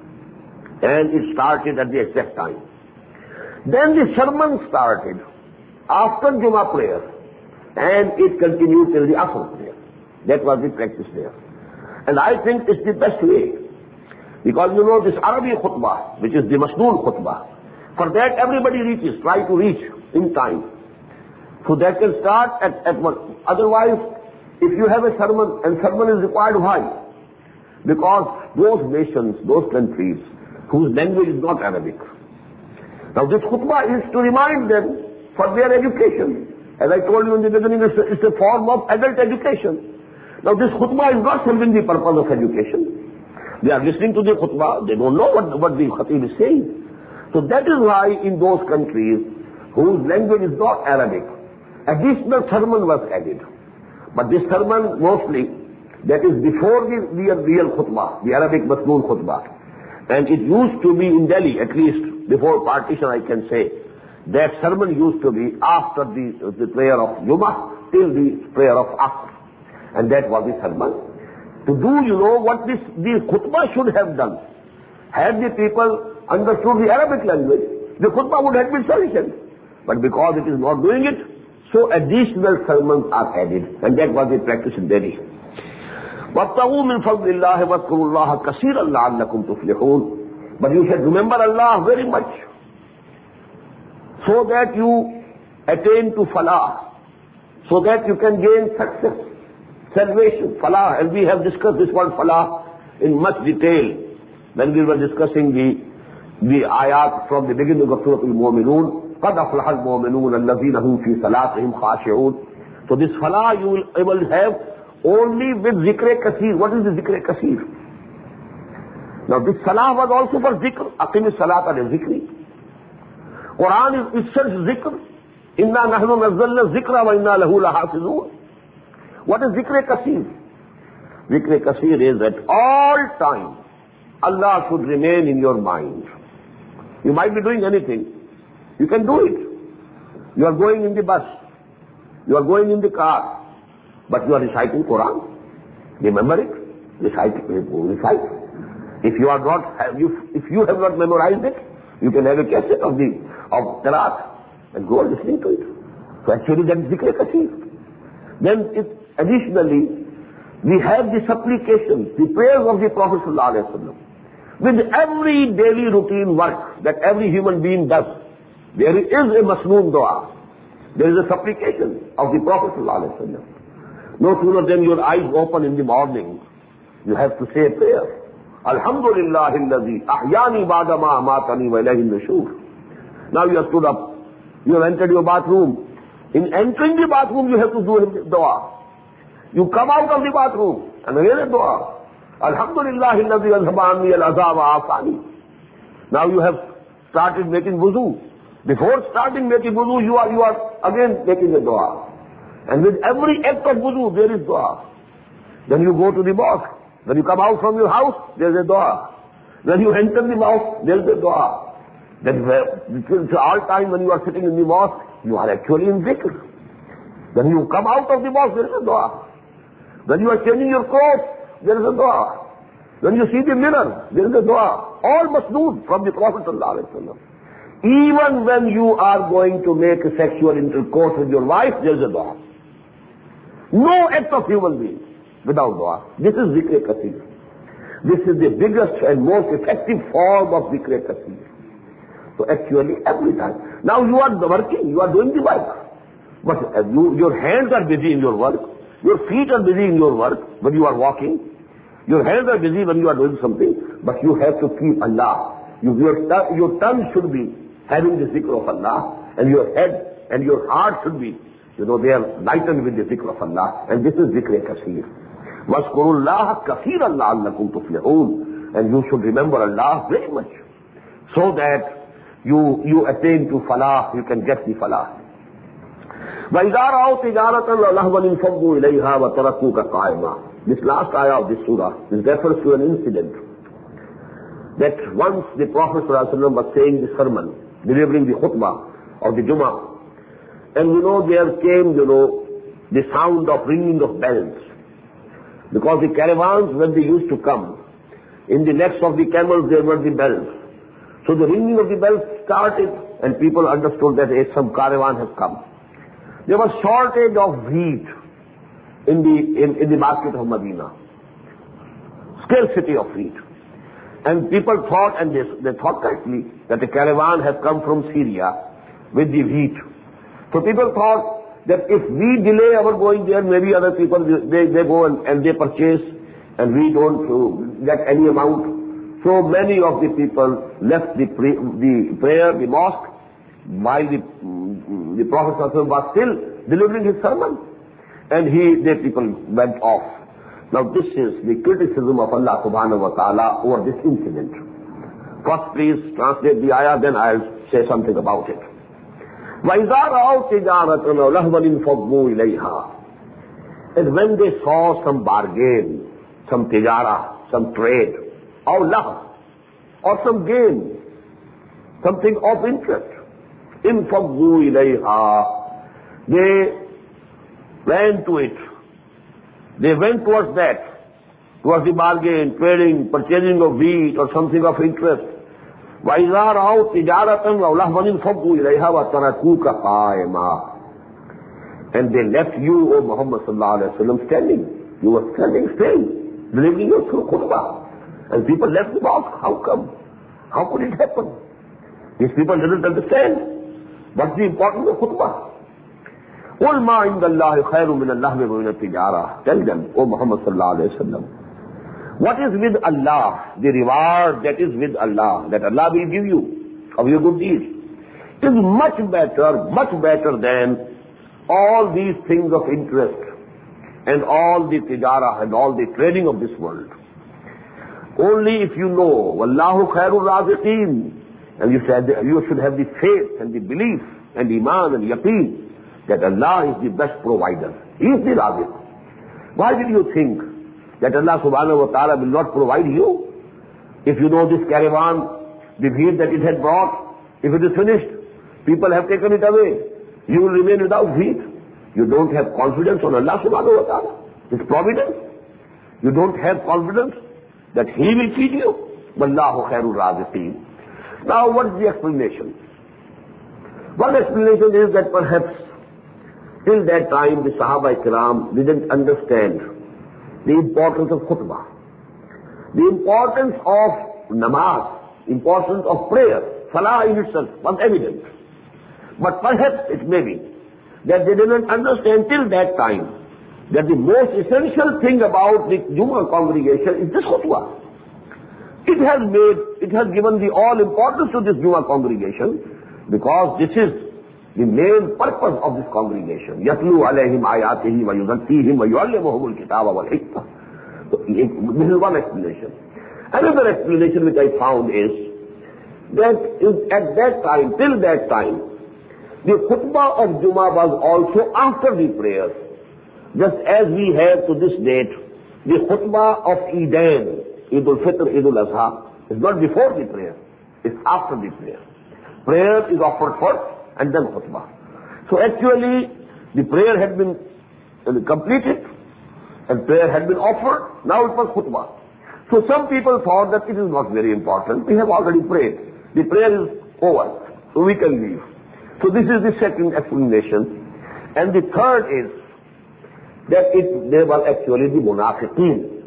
Speaker 1: And it started at the exact time. Then the sermon started after Jummah prayer, and it continued till the Asr prayer. That was the practice there. And I think it's the best way. Because this Arabic khutbah, which is the Masnoon khutbah, for that everybody try to reach in time. So that can start at one. Otherwise, if you have a sermon, and sermon is required, why? Because those nations, those countries, whose language is not Arabic. Now this khutbah is to remind them for their education. As I told you in the beginning, it's a form of adult education. Now this khutbah is not serving the purpose of education. They are listening to the khutbah, they don't know what the khatib is saying. So that is why in those countries whose language is not Arabic, additional sermon was added. But this sermon mostly, that is before the real khutbah, the Arabic Masnoon khutbah. And it used to be in Delhi, at least before partition I can say, that sermon used to be after the prayer of Jummah till the prayer of Asr. And that was the sermon. To do, what the khutbah should have done. Had the people understood the Arabic language, the khutbah would have been sufficient. But because it is not doing it, so additional sermons are added. And that was the practice in Delhi. وَابْتَغُوا مِنْ فَضْلِ اللَّهِ وَاذْكُرُوا اللَّهَ كَثِيرًا لَعَلَّكُمْ تُفْلِحُونَ. But you should remember Allah very much, so that you attain to falah, so that you can gain success, salvation, falah. And we have discussed this word falah in much detail when we were discussing the ayat from the beginning of Surah Al-Mu'minun, قَدْ أَفْلَحَ الْمُؤْمِنُونَ الَّذِينَ هُمْ فِي صَلَاتِهِمْ خَاشِعُونَ. So this falah you will able to have only with zikr kaseer. What is the zikr kaseer? Now this salah was also for zikr. Aqim as-salata li zikri. Quran is itself zikr. Inna nahnu nazzalna zikra wa inna lahu lahafizun. What is zikr kaseer? Zikr kaseer is at all time Allah should remain in your mind. You might be doing anything. You can do it. You are going in the bus. You are going in the car. But you are reciting Quran. Remember it. Recite. If you have not memorized it, you can have a cassette of Qiraat and go listening to it. So actually that is zikr kaseer. Then additionally, we have the supplications, the prayers of the Prophet ﷺ. With every daily routine work that every human being does, there is a masnoon dua. There is a supplication of the Prophet ﷺ. No sooner than your eyes open in the morning, you have to say a prayer. Alhamdulillahi alladhi ahyani ba'da ma amatani wa ilayhi an-nushur. Now you have stood up. You have entered your bathroom. In entering the bathroom, you have to do a dua. You come out of the bathroom and again a dua. Alhamdulillahi alladhi azhaba anni al-adha wa afani. Now you have started making wuzu. Before starting making wuzu, you are again making a dua. And with every act of wuzu, there is dua. Then you go to the mosque. When you come out from your house, there is a dua. When you enter the mosque, there is a dua. Then all time when you are sitting in the mosque, you are actually in zikr. When you come out of the mosque, there is a dua. When you are changing your clothes, there is a dua. When you see the mirror, there is a dua. All masnood from the Prophet ﷺ. Even when you are going to make a sexual intercourse with your wife, there is a dua. No act of human being without dua. This is zikr kaseer. This is the biggest and most effective form of zikr kaseer. So actually every time. Now you are working, you are doing the work. But your hands are busy in your work. Your feet are busy in your work when you are walking. Your hands are busy when you are doing something. But you have to keep Allah. Your tongue should be having the zikr of Allah. And your head and your heart should be, they are lightened with the zikr of Allah. And this is zikr kaseer. وَاذْكُرُوا اللَّهَ كَثِيرًا لَعَلَّكُمْ تُفْلِحُونَ. And you should remember Allah very much. So that you attain to falah, you can get the falah. وَإِذَا رَأَوْا تِجَارَةً وَلَهْوًا انفَضُّوا إِلَيْهَا وَتَرَكُوكَ قَائِمًا. This last ayah of this surah is refers to an incident. That once the Prophet ﷺ was saying the sermon, delivering the khutbah of the Jummah, and there came, the sound of ringing of bells. Because the caravans, when they used to come, in the necks of the camels there were the bells. So the ringing of the bells started, and people understood that some caravan has come. There was shortage of wheat in the market of Medina. Scarcity of wheat. And people thought, and they thought correctly, that the caravan has come from Syria with the wheat. So people thought that if we delay our going there, maybe other people, they go and they purchase, and we don't get any amount. So many of the people left the prayer, the mosque, while the Prophet ﷺ was still delivering his sermon. And the people went off. Now this is the criticism of Allah subhanahu wa ta'ala over this incident. First please translate the ayah, then I'll say something about it. وَإِذَا رَأَوْا تِجَارَةً وَلَهْوًا انفَضُّوا إِلَيْهَا. And when they saw some bargain, some tijara, some trade, or lahv, or some gain, something of interest, انفَضُّوا إِلَيْهَا. They ran to it. They went towards that, towards the bargain, trading, purchasing of wheat or something of interest. وَإِذَا رَأَوْا تِجَارَةً وَلَهْوًا انفَضُّوا إِلَيْهَا وَتَرَكُوكَ قَائِمًا. And they left you, O Muhammad sallallahu alayhi wa sallam, standing. You were standing still, delivering your khutbah. And people left the mosque. How come? How could it happen? These people didn't understand. What's the importance of khutbah? قُلْ مَا عِنْدَ اللَّهِ خَيْرٌ مِنَ اللَّهْوِ وَمِنَ التِّجَارَةِ. Tell them, O Muhammad sallallahu alayhi wa sallam, What is with Allah? The reward that is with Allah, that Allah will give you of your good deeds, is much better than all these things of interest and all the tijara and all the trading of this world. Only if you know, Wallahu khairul raziqeen, and you should have the faith and the belief and iman and yaqeen that Allah is the best provider. He is the raziq. Why did you think that Allah subhanahu wa ta'ala will not provide you? If you know this caravan, the wheat that it had brought, if it is finished, people have taken it away, you will remain without wheat. You don't have confidence on Allah subhanahu wa ta'ala, His providence. You don't have confidence that He will feed you. Wallahu khairul raziqeen. Now what is the explanation? One explanation is that perhaps till that time the Sahaba Ikram didn't understand the importance of khutbah, the importance of namaz, importance of prayer. Salah in itself was evident. But perhaps it may be that they didn't understand till that time that the most essential thing about the Jummah congregation is this khutbah. It has given the all importance to this Jummah congregation because this is the main purpose of this congregation. Yatlu alayhim ayatihi wa yuzakkihim wa yuallimuhumul kitaba wal hikmah. So this is one explanation. Another explanation which I found is that at that time, till that time, the khutbah of Jummah was also after the prayers. Just as we have to this date, the khutbah of Eidain, Eid al-Fitr, Eid al-Adha, is not before the prayer, it's after the prayer. Prayer is offered first and then khutbah. So actually, the prayer had been completed and prayer had been offered, now it was khutbah. So some people thought that it is not very important, we have already prayed. The prayer is over, so we can leave. So this is the second explanation. And the third is that they were actually the munafiqeen.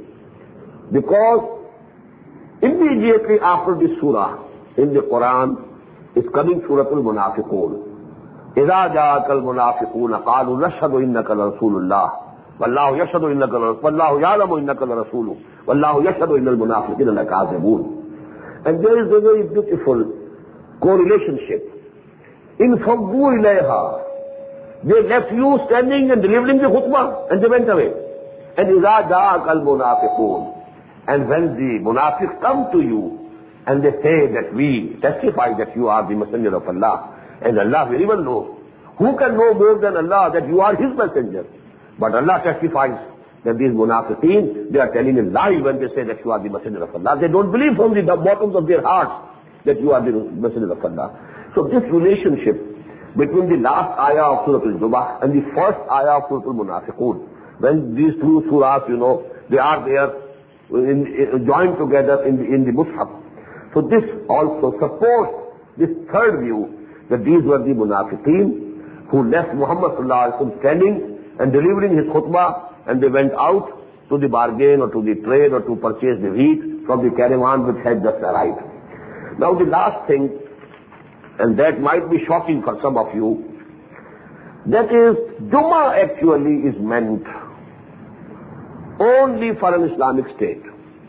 Speaker 1: Because immediately after this surah in the Quran is coming Surah Al-Munafiqun. إِذَا جَاءَكَ الْمُنَافِقُونَ قَالُوا نَشْهَدُ إِنَّكَ لَرَسُولُ اللَّهِ وَاللَّهُ يَشْهَدُ إِنَّكَ وَاللَّهُ يَعْلَمُ إِنَّكَ لَرَسُولُهُ وَاللَّهُ يَشْهَدُ إِنَّ الْمُنَافِقِينَ لَكَاذِبُونَ. And there is a very beautiful correlationship. In فَضُّوا إِلَيْهَا, they left you standing and delivering the khutbah and they went away. And إِذَا جَاءَكَ الْمُنَافِقُونَ, and when the munafiq come to you and they say that we testify that you are the messenger of Allah, and Allah very well knows. Who can know more than Allah that you are His messenger? But Allah testifies that these munafiqeen, they are telling a lie when they say that you are the messenger of Allah. They don't believe from the bottoms of their hearts that you are the messenger of Allah. So this relationship between the last ayah of Surah Al-Jummah and the first ayah of Surah Al-Munafiqun, when these two surahs, they are there joined together in the Mus'haf. So this also supports this third view that these were the munafiqeen who left Muhammad sallallahu alaihi wasallam standing and delivering his khutbah, and they went out to the bargain or to the trade or to purchase the wheat from the caravan which had just arrived. Now the last thing, and that might be shocking for some of you, that is, Jummah actually is meant only for an Islamic state.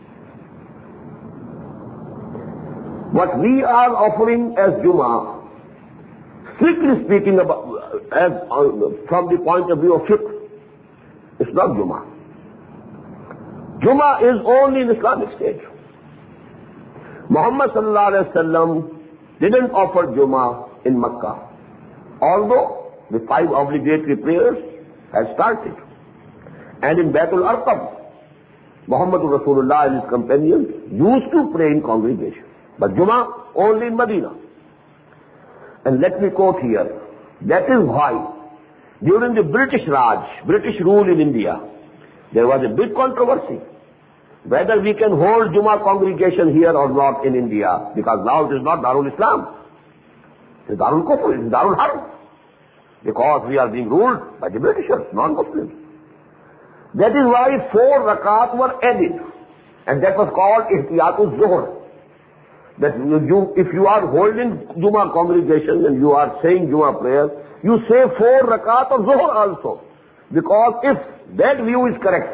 Speaker 1: What we are offering as Jummah, strictly speaking, from the point of view of fiqh, it's not Jummah. Jummah is only in Islamic state. Muhammad sallallahu alaihi wasallam didn't offer Jummah in Makkah, although the 5 obligatory prayers had started. And in Baitul Arqam, Muhammadur Rasulullah and his companions used to pray in congregation. But Jummah only in Medina. And let me quote here, that is why during the British Raj, British rule in India, there was a big controversy whether we can hold Jummah congregation here or not in India, because now it is not Darul Islam, it is Darul Kufr, it is Darul Harb, because we are being ruled by the Britishers, non-Muslims. That is why 4 rakat were added, and that was called Ihtiyatul Zuhr. That if you are holding Jummah congregation and you are saying Jummah prayer, you say 4 rakat of Zuhr also. Because if that view is correct,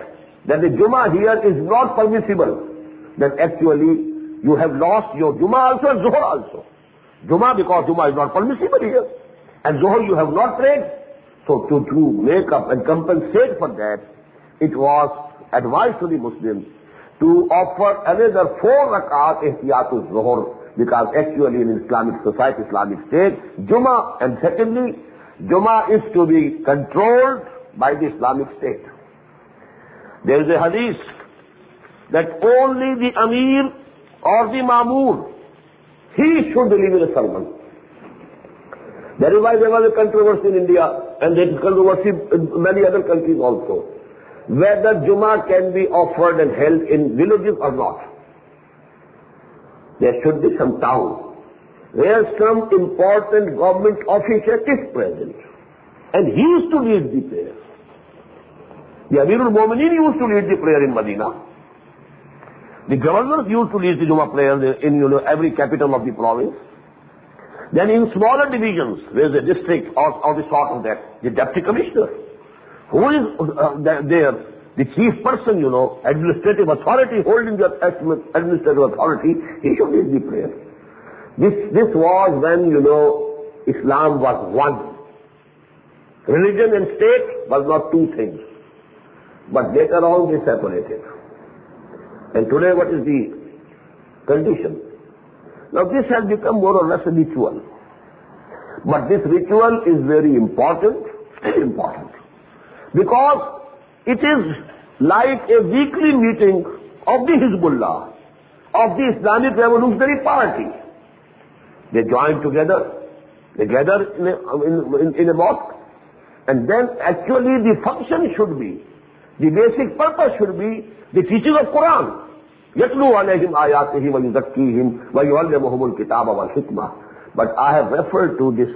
Speaker 1: that the Jummah here is not permissible, then actually you have lost your Jummah also and Zuhr also. Jummah, because Jummah is not permissible here, and Zuhr you have not prayed. So to make up and compensate for that, it was advised to the Muslims to offer another 4 rakat ihtiyatul Zuhr, because actually in Islamic society, Islamic state, Jummah, and secondly, Jummah is to be controlled by the Islamic state. There is a hadith that only the Amir or the Mamoor, he should deliver a sermon. That is why there was a controversy in India, and there is controversy in many other countries also, whether Jummah can be offered and held in villages or not. There should be some town where some important government official is present, and he used to lead the prayer. The Amirul Mu'minin used to lead the prayer in Medina. The governors used to lead the Jummah prayers in every capital of the province. Then in smaller divisions, there is a district or the sort of that, the deputy commissioner, who is there, the chief person, administrative authority, holding the administrative authority, he should lead the prayer. This was when, Islam was one. Religion and state was not two things. But later on they separated. And today what is the condition? Now this has become more or less a ritual. But this ritual is very important, because it is like a weekly meeting of the Hizbullah, of the Islamic Revolutionary Party. They join together, they gather in a mosque, and then actually the function should be, the basic purpose should be the teaching of Quran. يَتْلُو عَلَيْهِمْ آيَاتِهِ وَيُزَكِّيهِمْ وَيُعَلِّمُهُمُ الْكِتَابَ وَالْحِكْمَةَ. But I have referred to this,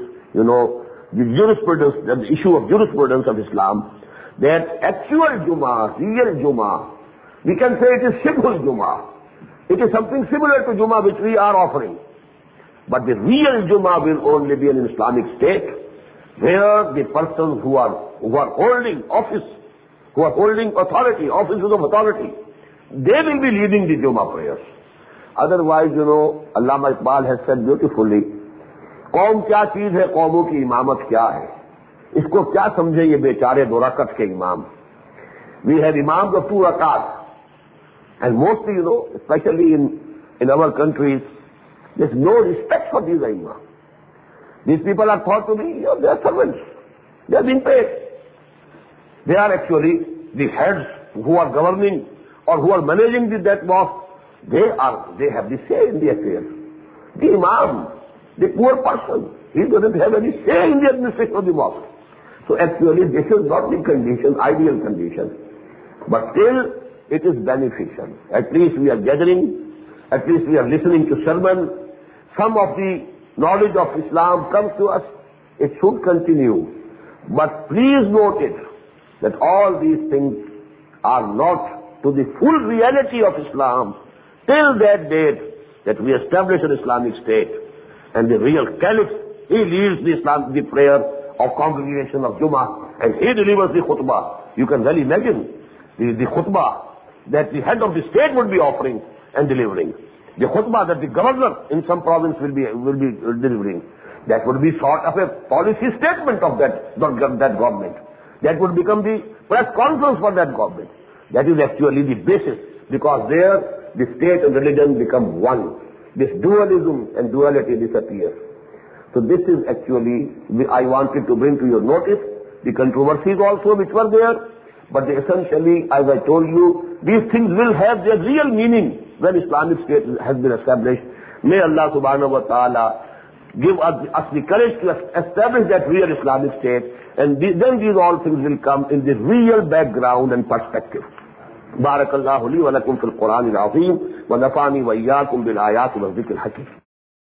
Speaker 1: the jurisprudence, the issue of jurisprudence of Islam, that actual Jummah, real Jummah, we can say it is Shibhul Jummah. It is something similar to Jummah which we are offering. But the real Jummah will only be an Islamic state, where the persons who are holding office, who are holding authority, offices of authority, they will be leading the Jummah prayers. Otherwise, Allama Iqbal has said beautifully, कौम क्या चीज है, कौमों की इमामत क्या है, इसको क्या समझे ये बेचारे 2 रकत के इमाम. We have imams of 2 rakat, and mostly, especially in our countries, there's no respect for these imams. These people are thought to be, they are servants. They are being paid. They are actually the heads who are governing or who are managing that mosque. They have the say in the affairs. The imam, the poor person, he doesn't have any say in the administration of the mosque. So actually this is not the condition, ideal condition. But still it is beneficial. At least we are gathering, at least we are listening to sermon. Some of the knowledge of Islam comes to us. It should continue. But please note it, that all these things are not to the full reality of Islam till that date that we establish an Islamic state. And the real caliph, he leads the prayer of congregation of Jummah, and he delivers the khutbah. You can well imagine the khutbah that the head of the state would be offering and delivering. The khutbah that the governor in some province will be delivering. That would be sort of a policy statement of that government. That would become the press conference for that government. That is actually the basis, because there the state and religion become one. This dualism and duality disappears. So this is actually, I wanted to bring to your notice the controversies also which were there, but essentially, as I told you, these things will have their real meaning when Islamic State has been established. May Allah subhanahu wa ta'ala give us the courage to establish that real Islamic State, and then these all things will come in the real background and perspective. بارك الله لي ولكم في القرآن العظيم ونفعني وإياكم بالآيات والذكر الحكيم.